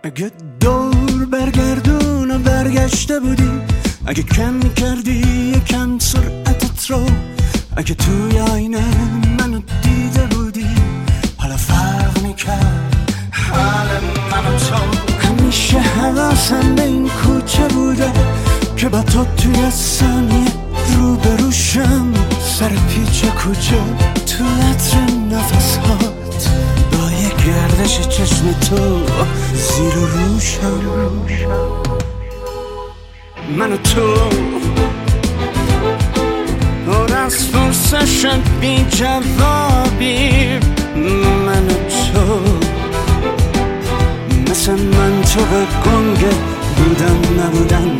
اگه دور برگردون و برگشته بودی، اگه کم میکردی یکم سرعتت رو، اگه توی آینه منو دیده بودی، حالا فرق میکرد حال من و تو. همیشه حواسم به این کوچه بوده که با تو توی ثانیه روبروشم، سر پیچ کوچه تو عطر نفسات، با یه گردش چشم تو زیر و روشم. من و تو پر از فرصشم بی جوابی، من و تو مثل منطق گنگ بودن نبودن.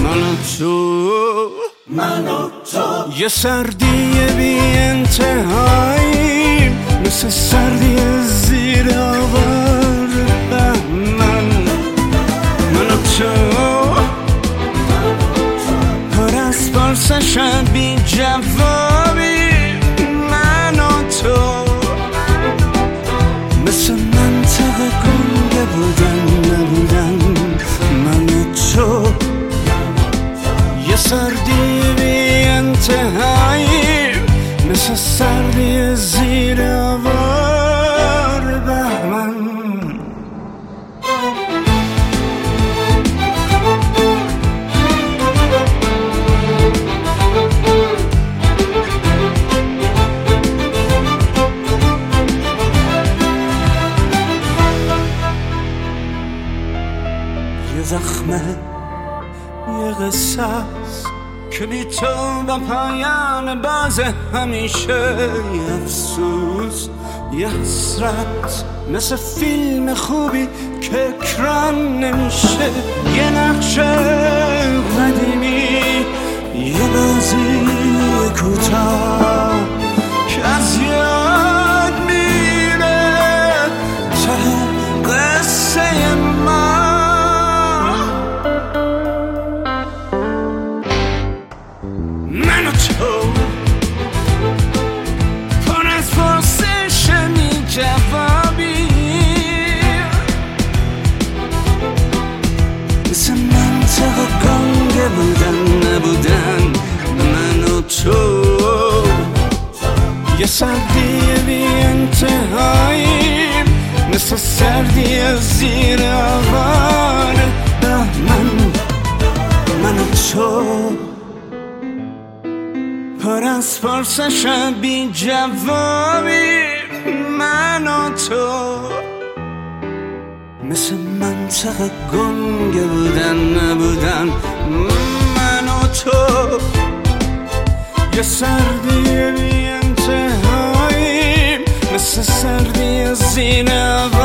من و تو یه سردی بی انتهایی، مثل سردی زیر آوار بهمن. من و تو پر از پرسشم بی جوابی، من و تو مثل منطق گنگ بودن نبودن. من و تو یه سردی بی انتهایی، مثل سردی زیر آوار بهمن. یه زخمه، یه قصه است که بی تو با پایان باز همیشه. یه افسوس، یه حسرت، مثل فیلم خوبی که اکران نمیشه. یه نقش قدیمی، یه بازی کوتاه که از یاد میره ته قصه ما. من و تو پر از پرسش بی جوابی، مثل منطق گنگ بودن نبودن. من و تو یه سردی بی انتهایی، مثل سردی زیر آوار بهمن. من و تو پر از پرسشم بی جوابی، من و تو مثل منطق گنگ بودن نبودن. من و تو یه سردی بی انتهایی، مثل سردی زیر